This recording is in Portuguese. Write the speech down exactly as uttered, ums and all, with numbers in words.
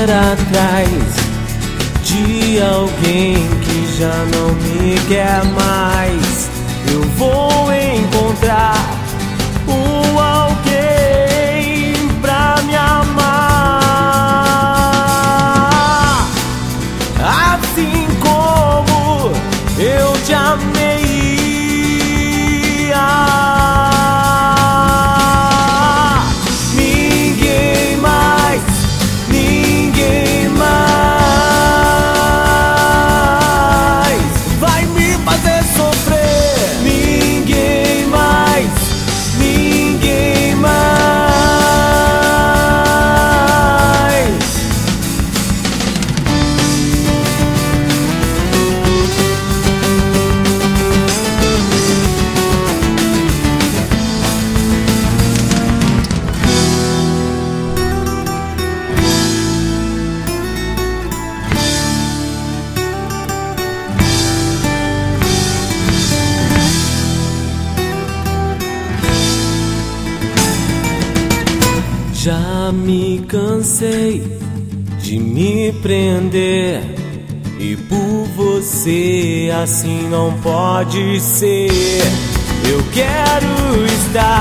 correr atrás de alguém que já não me quer mais. Eu vou encontrar um alguém pra me amar, assim como eu te amei. Ninguém mais, ninguém mais vai me fazer sofrer. Ninguém mais, ninguém mais. Já me cansei de me prender, e por você assim não pode ser. Eu quero estar